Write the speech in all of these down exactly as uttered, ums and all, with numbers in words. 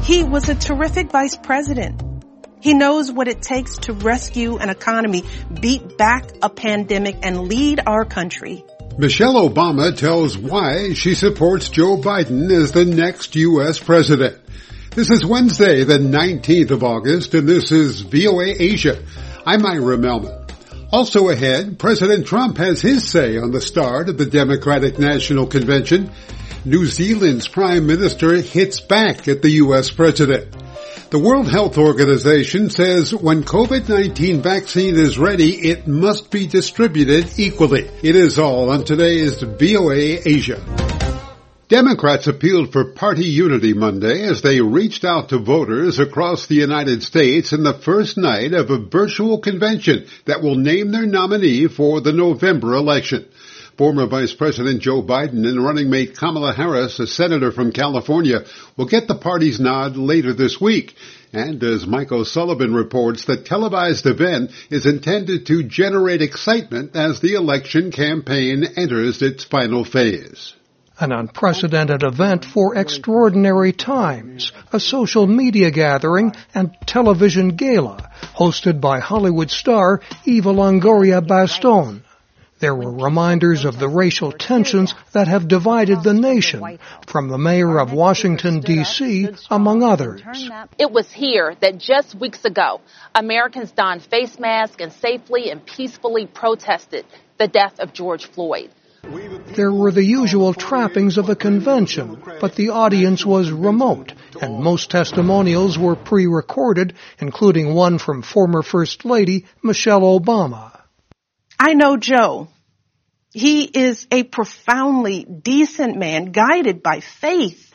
He was a terrific vice president. He knows what it takes to rescue an economy, beat back a pandemic, and lead our country. Michelle Obama tells why she supports Joe Biden as the next U S president. This is Wednesday, the nineteenth of August, and this is V O A Asia. I'm Ira Melman. Also ahead, President Trump has his say on the start of the Democratic National Convention. New Zealand's Prime Minister hits back at the U S president. The World Health Organization says when COVID nineteen vaccine is ready, it must be distributed equally. It is all on today's V O A Asia. Democrats appealed for party unity Monday as they reached out to voters across the United States in the first night of a virtual convention that will name their nominee for the November election. Former Vice President Joe Biden and running mate Kamala Harris, a senator from California, will get the party's nod later this week. And as Mike O'Sullivan reports, the televised event is intended to generate excitement as the election campaign enters its final phase. An unprecedented event for extraordinary times, a social media gathering and television gala hosted by Hollywood star Eva Longoria Baston. There were reminders of the racial tensions that have divided the nation, from the mayor of Washington, D C, among others. It was here that just weeks ago, Americans donned face masks and safely and peacefully protested the death of George Floyd. There were the usual trappings of a convention, but the audience was remote, and most testimonials were pre-recorded, including one from former First Lady Michelle Obama. I know Joe. He is a profoundly decent man, guided by faith.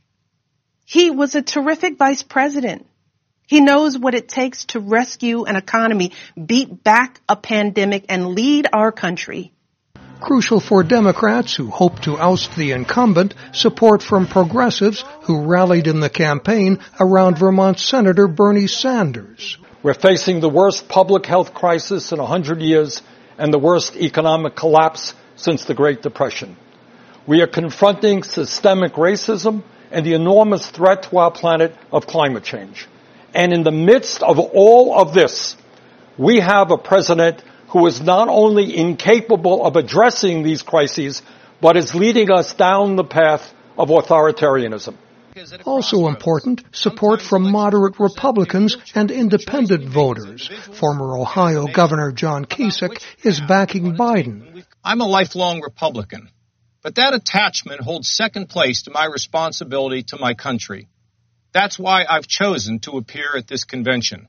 He was a terrific vice president. He knows what it takes to rescue an economy, beat back a pandemic, and lead our country. Crucial for Democrats who hope to oust the incumbent, support from progressives who rallied in the campaign around Vermont Senator Bernie Sanders. We're facing the worst public health crisis in a hundred years and the worst economic collapse since the Great Depression. We are confronting systemic racism and the enormous threat to our planet of climate change. And in the midst of all of this, we have a president who is not only incapable of addressing these crises, but is leading us down the path of authoritarianism. Also important, support from moderate Republicans and independent voters. Former Ohio Governor John Kasich is backing Biden. I'm a lifelong Republican, but that attachment holds second place to my responsibility to my country. That's why I've chosen to appear at this convention.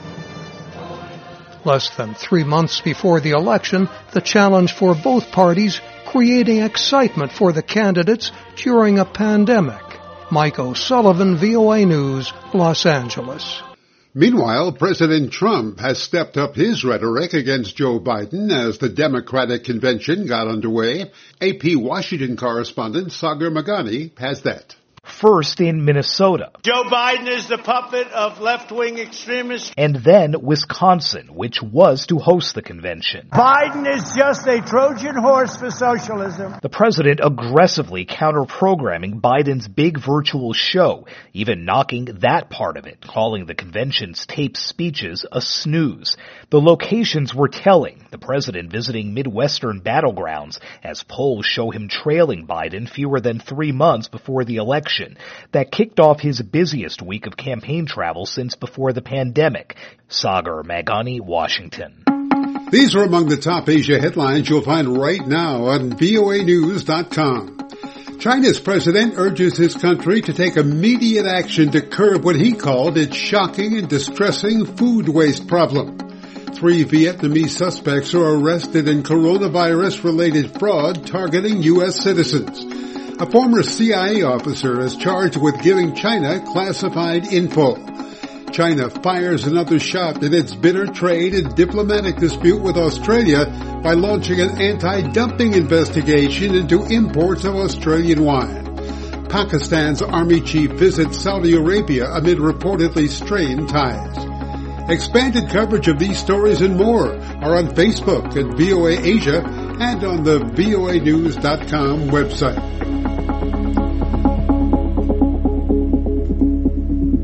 Less than three months before the election, the challenge for both parties, creating excitement for the candidates during a pandemic. Mike O'Sullivan, V O A News, Los Angeles. Meanwhile, President Trump has stepped up his rhetoric against Joe Biden as the Democratic convention got underway. A P Washington correspondent Sagar Meghani has that. First in Minnesota. Joe Biden is the puppet of left-wing extremists. And then Wisconsin, which was to host the convention. Biden is just a Trojan horse for socialism. The president aggressively counter-programming Biden's big virtual show, even knocking that part of it, calling the convention's taped speeches a snooze. The locations were telling, the president visiting Midwestern battlegrounds as polls show him trailing Biden fewer than three months before the election. That kicked off his busiest week of campaign travel since before the pandemic. Sagar Meghani, Washington. These are among the top Asia headlines you'll find right now on V O A news dot com. China's president urges his country to take immediate action to curb what he called its shocking and distressing food waste problem. Three Vietnamese suspects are arrested in coronavirus-related fraud targeting U S citizens. A former C I A officer is charged with giving China classified info. China fires another shot in its bitter trade and diplomatic dispute with Australia by launching an anti-dumping investigation into imports of Australian wine. Pakistan's army chief visits Saudi Arabia amid reportedly strained ties. Expanded coverage of these stories and more are on Facebook at V O A Asia and on the V O A news dot com website.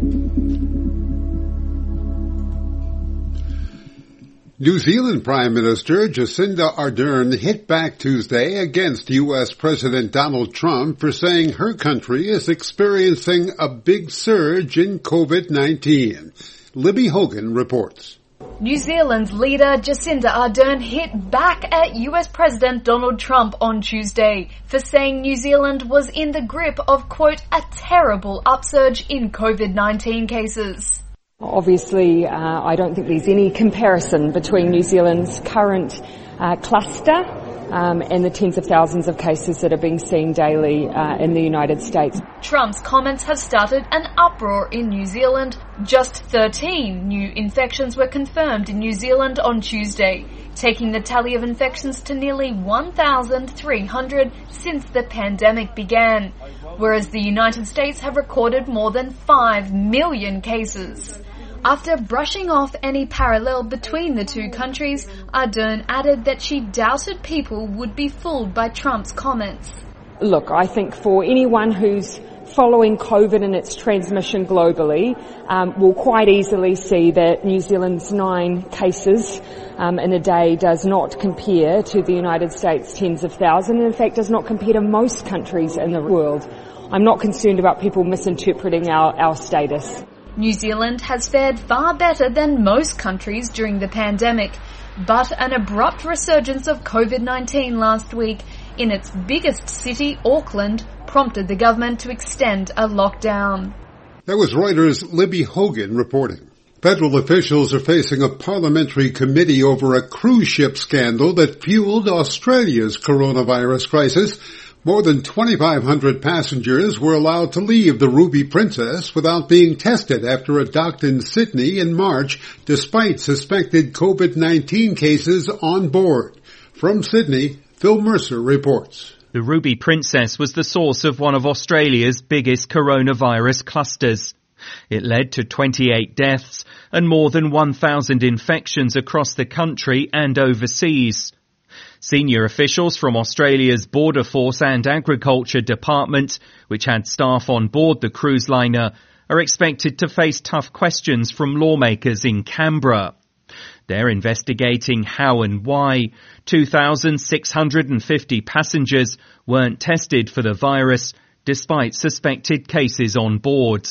New Zealand Prime Minister Jacinda Ardern hit back Tuesday against U S President Donald Trump for saying her country is experiencing a big surge in COVID nineteen. Libby Hogan reports. New Zealand's leader Jacinda Ardern hit back at U S President Donald Trump on Tuesday for saying New Zealand was in the grip of, quote, a terrible upsurge in COVID nineteen cases. Obviously, uh, I don't think there's any comparison between New Zealand's current uh, cluster um, and the tens of thousands of cases that are being seen daily uh, in the United States. Trump's comments have started an uproar in New Zealand. Just thirteen new infections were confirmed in New Zealand on Tuesday, taking the tally of infections to nearly one thousand three hundred since the pandemic began, whereas the United States have recorded more than five million cases. After brushing off any parallel between the two countries, Ardern added that she doubted people would be fooled by Trump's comments. Look, I think for anyone who's following COVID and its transmission globally, um, will quite easily see that New Zealand's nine cases um, in a day does not compare to the United States' tens of thousands, and in fact does not compare to most countries in the world. I'm not concerned about people misinterpreting our, our status. New Zealand has fared far better than most countries during the pandemic, but an abrupt resurgence of COVID nineteen last week in its biggest city, Auckland, prompted the government to extend a lockdown. That was Reuters' Libby Hogan reporting. Federal officials are facing a parliamentary committee over a cruise ship scandal that fueled Australia's coronavirus crisis. More than twenty-five hundred passengers were allowed to leave the Ruby Princess without being tested after it docked in Sydney in March, despite suspected COVID nineteen cases on board. From Sydney, Phil Mercer reports. The Ruby Princess was the source of one of Australia's biggest coronavirus clusters. It led to twenty-eight deaths and more than one thousand infections across the country and overseas. Senior officials from Australia's Border Force and Agriculture Department, which had staff on board the cruise liner, are expected to face tough questions from lawmakers in Canberra. They're investigating how and why two thousand six hundred fifty passengers weren't tested for the virus, despite suspected cases on board.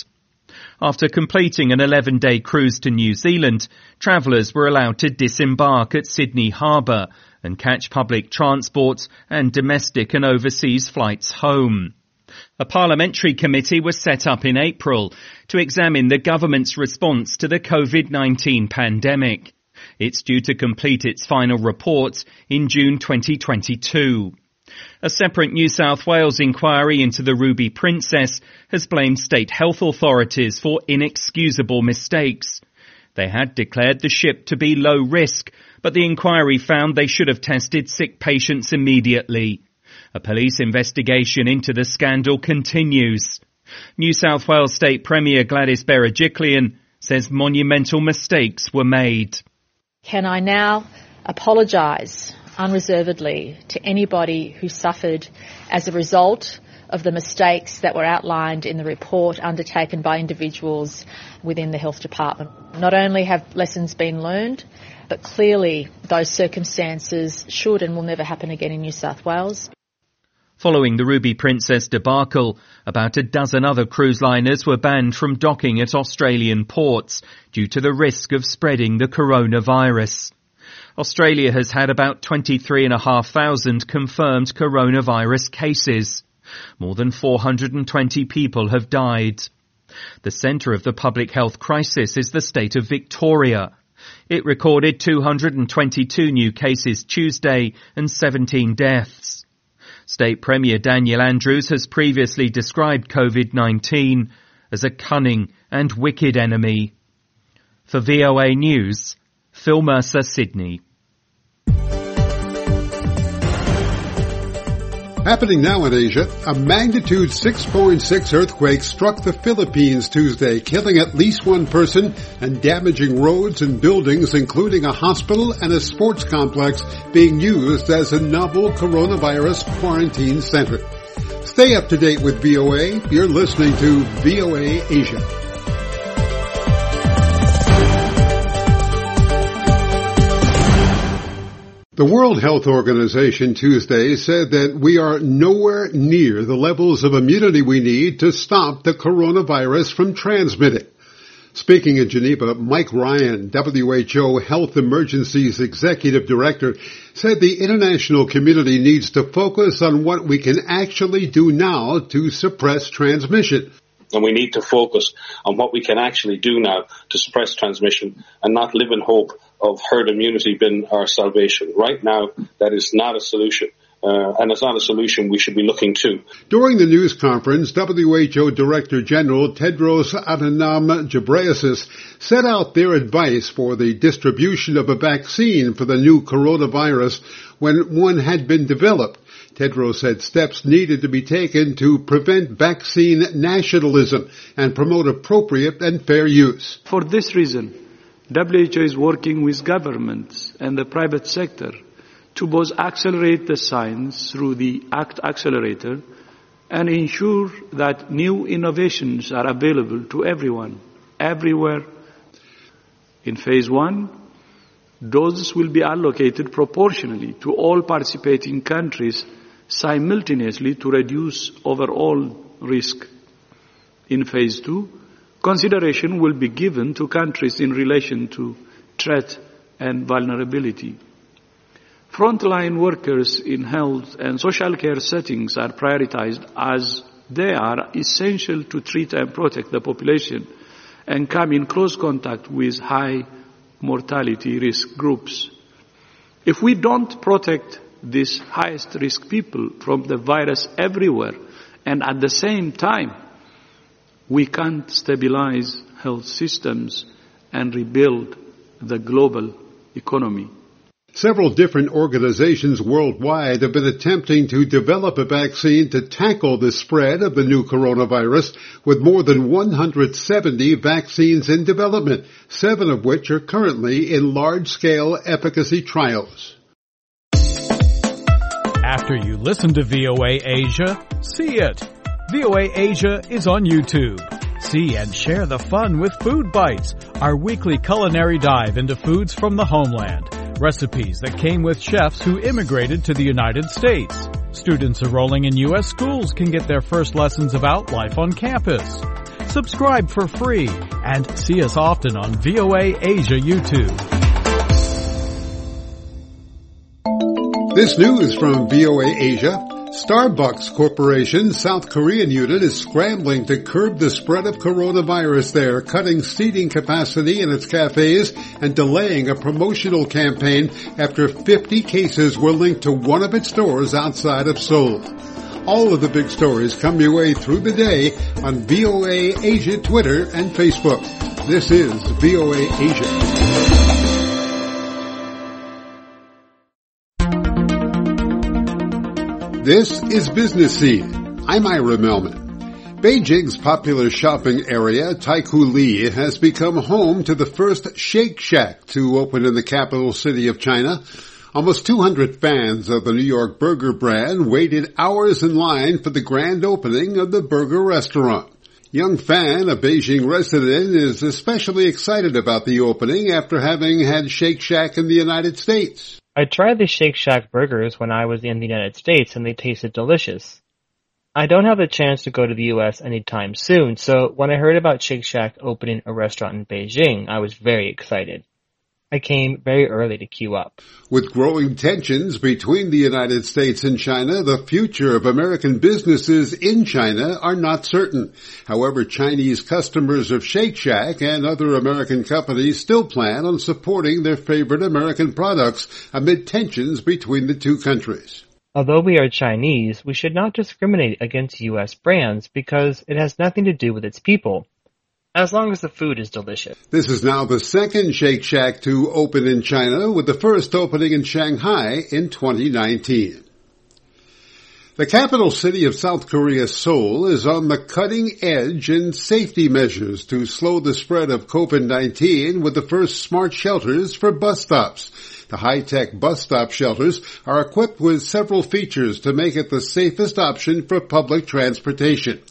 After completing an eleven-day cruise to New Zealand, travellers were allowed to disembark at Sydney Harbour and catch public transport and domestic and overseas flights home. A parliamentary committee was set up in April to examine the government's response to the COVID nineteen pandemic. It's due to complete its final report in June twenty twenty-two. A separate New South Wales inquiry into the Ruby Princess has blamed state health authorities for inexcusable mistakes. They had declared the ship to be low risk, but the inquiry found they should have tested sick patients immediately. A police investigation into the scandal continues. New South Wales State Premier Gladys Berejiklian says monumental mistakes were made. Can I now apologise unreservedly to anybody who suffered as a result of the mistakes that were outlined in the report undertaken by individuals within the Health Department. Not only have lessons been learned, but clearly those circumstances should and will never happen again in New South Wales. Following the Ruby Princess debacle, about a dozen other cruise liners were banned from docking at Australian ports due to the risk of spreading the coronavirus. Australia has had about twenty-three thousand five hundred confirmed coronavirus cases. More than four hundred twenty people have died. The centre of the public health crisis is the state of Victoria. It recorded two hundred twenty-two new cases Tuesday and seventeen deaths. State Premier Daniel Andrews has previously described COVID nineteen as a cunning and wicked enemy. For V O A News, Phil Mercer, Sydney. Happening now in Asia, a magnitude six point six earthquake struck the Philippines Tuesday, killing at least one person and damaging roads and buildings, including a hospital and a sports complex being used as a novel coronavirus quarantine center. Stay up to date with V O A. You're listening to V O A Asia. The World Health Organization Tuesday said that we are nowhere near the levels of immunity we need to stop the coronavirus from transmitting. Speaking in Geneva, Mike Ryan, W H O Health Emergencies Executive Director, said the international community needs to focus on what we can actually do now to suppress transmission. And we need to focus on what we can actually do now to suppress transmission and not live in hope of herd immunity being our salvation. Right now, that is not a solution. Uh, and it's not a solution we should be looking to. During the news conference, W H O Director General Tedros Adhanom Ghebreyesus set out their advice for the distribution of a vaccine for the new coronavirus when one had been developed. Tedros said steps needed to be taken to prevent vaccine nationalism and promote appropriate and fair use. For this reason, W H O is working with governments and the private sector to both accelerate the science through the ACT Accelerator and ensure that new innovations are available to everyone, everywhere. In phase one, doses will be allocated proportionally to all participating countries simultaneously to reduce overall risk. In phase two, consideration will be given to countries in relation to threat and vulnerability. Frontline workers in health and social care settings are prioritized as they are essential to treat and protect the population and come in close contact with high mortality risk groups. If we don't protect these highest risk people from the virus everywhere and at the same time, we can't stabilize health systems and rebuild the global economy. Several different organizations worldwide have been attempting to develop a vaccine to tackle the spread of the new coronavirus, with more than one hundred seventy vaccines in development, seven of which are currently in large-scale efficacy trials. After you listen to V O A Asia, see it. V O A Asia is on YouTube. See and share the fun with Food Bites, our weekly culinary dive into foods from the homeland. Recipes that came with chefs who immigrated to the United States. Students enrolling in U S schools can get their first lessons about life on campus. Subscribe for free and see us often on V O A Asia YouTube. This news from V O A Asia. Starbucks Corporation's South Korean unit is scrambling to curb the spread of coronavirus there, cutting seating capacity in its cafes and delaying a promotional campaign after fifty cases were linked to one of its stores outside of Seoul. All of the big stories come your way through the day on V O A Asia Twitter and Facebook. This is V O A Asia. This is Business Scene. I'm Ira Melman. Beijing's popular shopping area, Taikoo Li, has become home to the first Shake Shack to open in the capital city of China. Almost two hundred fans of the New York burger brand waited hours in line for the grand opening of the burger restaurant. Young Fan, a Beijing resident, is especially excited about the opening after having had Shake Shack in the United States. I tried the Shake Shack burgers when I was in the United States and they tasted delicious. I don't have the chance to go to the U S anytime soon, so when I heard about Shake Shack opening a restaurant in Beijing, I was very excited. I came very early to queue up. With growing tensions between the United States and China, the future of American businesses in China are not certain. However, Chinese customers of Shake Shack and other American companies still plan on supporting their favorite American products amid tensions between the two countries. Although we are Chinese, we should not discriminate against U S brands because it has nothing to do with its people, as long as the food is delicious. This is now the second Shake Shack to open in China, with the first opening in Shanghai in twenty nineteen. The capital city of South Korea, Seoul, is on the cutting edge in safety measures to slow the spread of COVID nineteen with the first smart shelters for bus stops. The high-tech bus stop shelters are equipped with several features to make it the safest option for public transportation.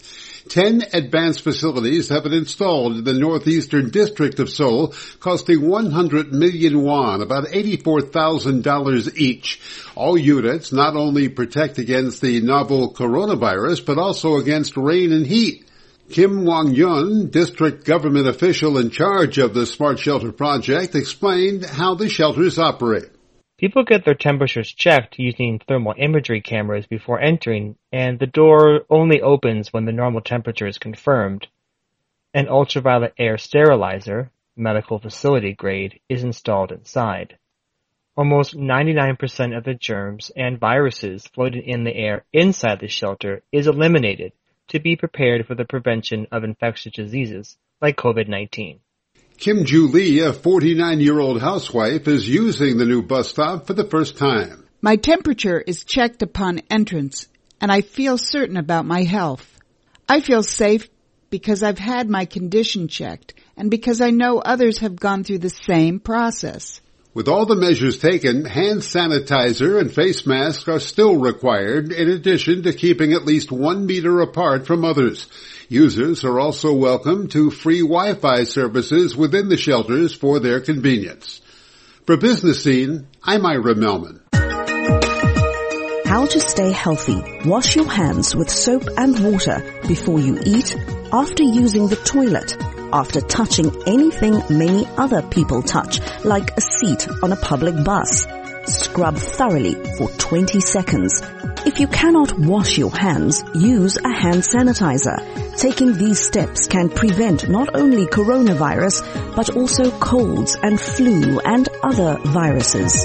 Ten advanced facilities have been installed in the northeastern district of Seoul, costing one hundred million won, about eighty-four thousand dollars each. All units not only protect against the novel coronavirus, but also against rain and heat. Kim Wang-yun, district government official in charge of the Smart Shelter project, explained how the shelters operate. People get their temperatures checked using thermal imagery cameras before entering, and the door only opens when the normal temperature is confirmed. An ultraviolet air sterilizer, medical facility grade, is installed inside. Almost ninety-nine percent of the germs and viruses floating in the air inside the shelter is eliminated to be prepared for the prevention of infectious diseases like COVID nineteen. Kim Joo Lee, a forty-nine-year-old housewife, is using the new bus stop for the first time. My temperature is checked upon entrance, and I feel certain about my health. I feel safe because I've had my condition checked, and because I know others have gone through the same process. With all the measures taken, hand sanitizer and face masks are still required, in addition to keeping at least one meter apart from others. Users are also welcome to free Wi-Fi services within the shelters for their convenience. For Business Scene, I'm Ira Melman. How to stay healthy. Wash your hands with soap and water before you eat, after using the toilet, after touching anything many other people touch, like a seat on a public bus. Scrub thoroughly for twenty seconds. If you cannot wash your hands, use a hand sanitizer. Taking these steps can prevent not only coronavirus, but also colds and flu and other viruses.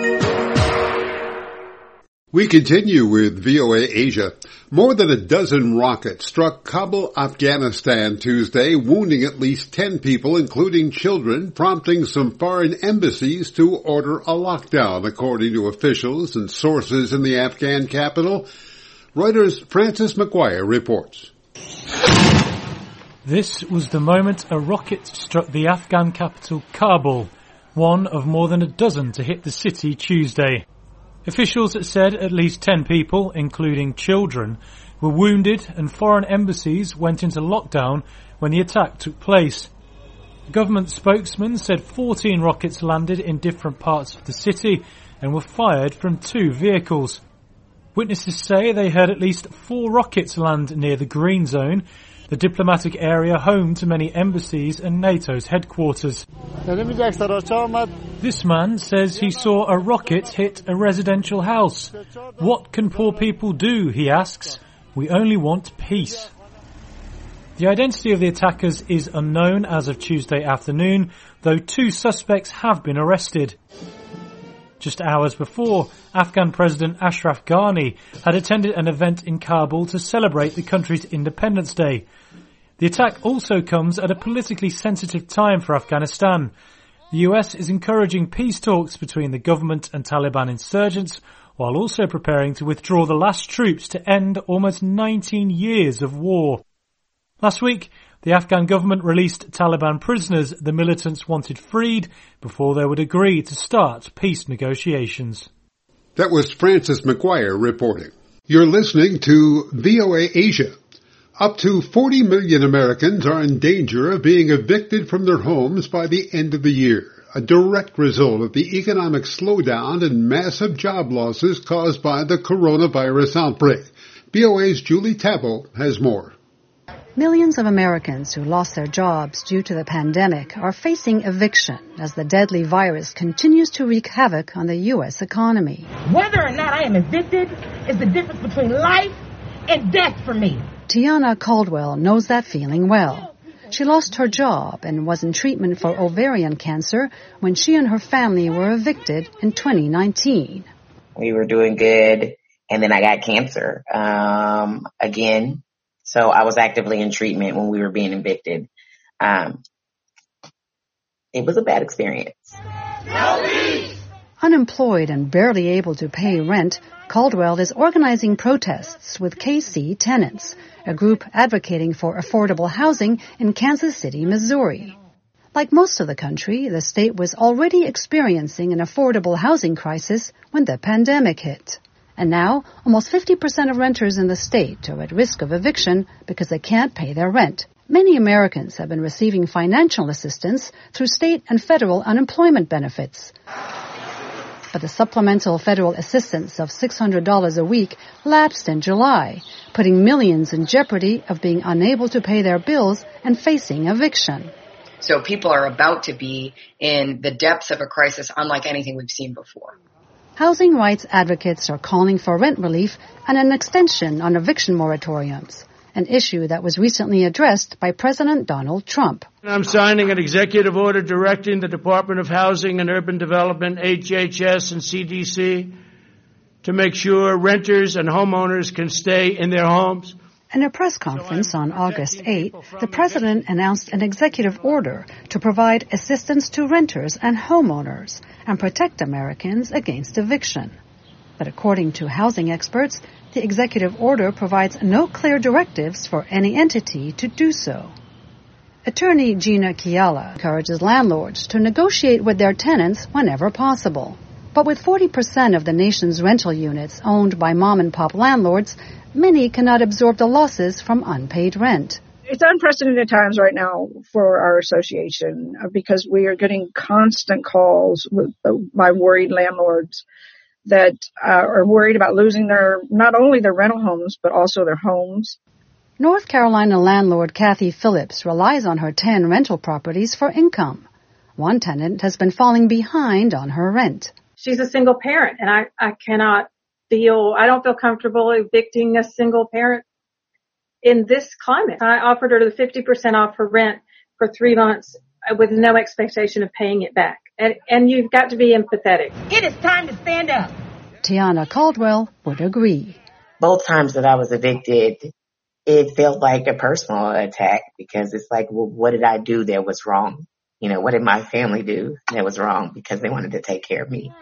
We continue with V O A Asia. More than a dozen rockets struck Kabul, Afghanistan Tuesday, wounding at least ten people, including children, prompting some foreign embassies to order a lockdown, according to officials and sources in the Afghan capital. Reuters' Francis McGuire reports. This was the moment a rocket struck the Afghan capital Kabul, one of more than a dozen to hit the city Tuesday. Officials said at least ten people, including children, were wounded and foreign embassies went into lockdown when the attack took place. The government spokesman said fourteen rockets landed in different parts of the city and were fired from two vehicles. Witnesses say they heard at least four rockets land near the Green Zone, the diplomatic area home to many embassies and NATO's headquarters. This man says he saw a rocket hit a residential house. What can poor people do, he asks. We only want peace. The identity of the attackers is unknown as of Tuesday afternoon, though two suspects have been arrested. Just hours before, Afghan President Ashraf Ghani had attended an event in Kabul to celebrate the country's Independence Day. The attack also comes at a politically sensitive time for Afghanistan. The U S is encouraging peace talks between the government and Taliban insurgents, while also preparing to withdraw the last troops to end almost nineteen years of war. Last week, the Afghan government released Taliban prisoners the militants wanted freed before they would agree to start peace negotiations. That was Francis McGuire reporting. You're listening to V O A Asia. Up to forty million Americans are in danger of being evicted from their homes by the end of the year, a direct result of the economic slowdown and massive job losses caused by the coronavirus outbreak. V O A's Julie Tabo has more. Millions of Americans who lost their jobs due to the pandemic are facing eviction as the deadly virus continues to wreak havoc on the U S economy. Whether or not I am evicted is the difference between life and death for me. Tiana Caldwell knows that feeling well. She lost her job and was in treatment for ovarian cancer when she and her family were evicted in twenty nineteen. We were doing good, and then I got cancer um, again. So I was actively in treatment when we were being evicted. Um, it was a bad experience. Unemployed and barely able to pay rent, Caldwell is organizing protests with K C Tenants, a group advocating for affordable housing in Kansas City, Missouri. Like most of the country, the state was already experiencing an affordable housing crisis when the pandemic hit. And now, almost fifty percent of renters in the state are at risk of eviction because they can't pay their rent. Many Americans have been receiving financial assistance through state and federal unemployment benefits. But the supplemental federal assistance of six hundred dollars a week lapsed in July, putting millions in jeopardy of being unable to pay their bills and facing eviction. So people are about to be in the depths of a crisis unlike anything we've seen before. Housing rights advocates are calling for rent relief and an extension on eviction moratoriums, an issue that was recently addressed by President Donald Trump. I'm signing an executive order directing the Department of Housing and Urban Development, H H S, and C D C to make sure renters and homeowners can stay in their homes. In a press conference on August eighth, the president announced an executive order to provide assistance to renters and homeowners and protect Americans against eviction. But according to housing experts, the executive order provides no clear directives for any entity to do so. Attorney Gina Kiala encourages landlords to negotiate with their tenants whenever possible. But with forty percent of the nation's rental units owned by mom-and-pop landlords, many cannot absorb the losses from unpaid rent. It's unprecedented times right now for our association because we are getting constant calls with, uh, by worried landlords that uh, are worried about losing their not only their rental homes, but also their homes. North Carolina landlord Kathy Phillips relies on her ten rental properties for income. One tenant has been falling behind on her rent. She's a single parent, and I, I cannot feel, I don't feel comfortable evicting a single parent in this climate. I offered her the fifty percent off her rent for three months with no expectation of paying it back. And, and you've got to be empathetic. It is time to stand up. Tiana Caldwell would agree. Both times that I was evicted, it felt like a personal attack because it's like, well, what did I do that was wrong? You know, what did my family do that was wrong because they wanted to take care of me?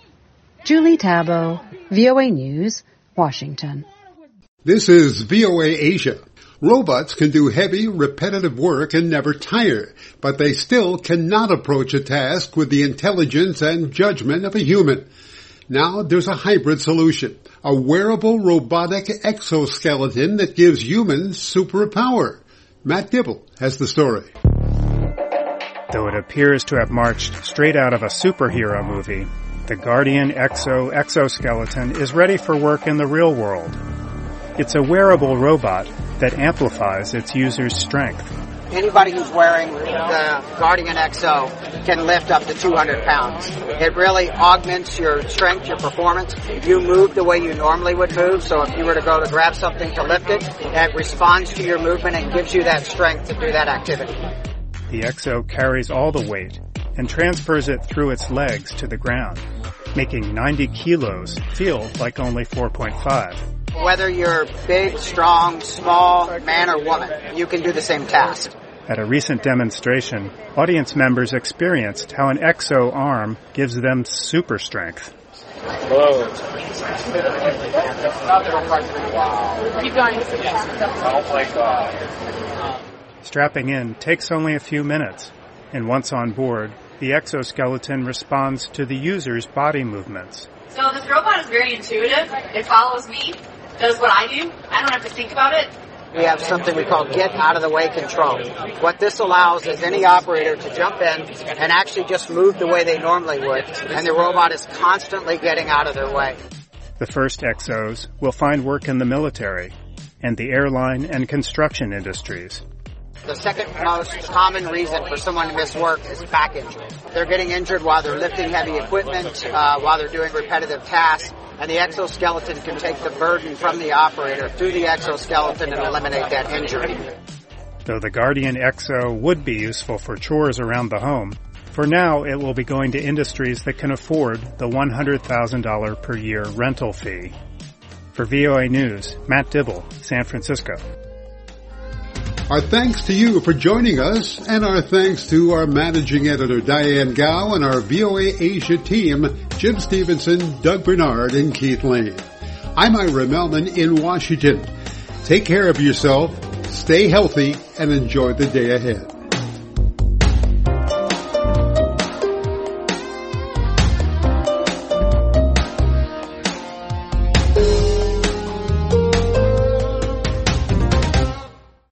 Julie Tabo, V O A News, Washington. This is V O A Asia. Robots can do heavy, repetitive work and never tire, but they still cannot approach a task with the intelligence and judgment of a human. Now there's a hybrid solution, a wearable robotic exoskeleton that gives humans superpower. Matt Dibble has the story. Though it appears to have marched straight out of a superhero movie, the Guardian Exo exoskeleton is ready for work in the real world. It's a wearable robot that amplifies its user's strength. Anybody who's wearing the Guardian Exo can lift up to two hundred pounds. It really augments your strength, your performance. You move the way you normally would move, so if you were to go to grab something to lift it, it responds to your movement and gives you that strength to do that activity. The Exo carries all the weight and transfers it through its legs to the ground, making ninety kilos feel like only four point five. Whether you're big, strong, small, man or woman, you can do the same task. At a recent demonstration, audience members experienced how an Exo arm gives them super strength. Whoa. Keep going. Oh my God. Strapping in takes only a few minutes, and once on board, the exoskeleton responds to the user's body movements. So this robot is very intuitive. It follows me, does what I do. I don't have to think about it. We have something we call get out of the way control. What this allows is any operator to jump in and actually just move the way they normally would, and the robot is constantly getting out of their way. The first Exos will find work in the military and the airline and construction industries. The second most common reason for someone to miss work is back injury. They're getting injured while they're lifting heavy equipment, uh, while they're doing repetitive tasks, and the exoskeleton can take the burden from the operator through the exoskeleton and eliminate that injury. Though the Guardian Exo would be useful for chores around the home, for now it will be going to industries that can afford the one hundred thousand dollars per year rental fee. For V O A News, Matt Dibble, San Francisco. Our thanks to you for joining us, and our thanks to our managing editor, Diane Gao, and our V O A Asia team, Jim Stevenson, Doug Bernard, and Keith Lane. I'm Ira Melman in Washington. Take care of yourself, stay healthy, and enjoy the day ahead.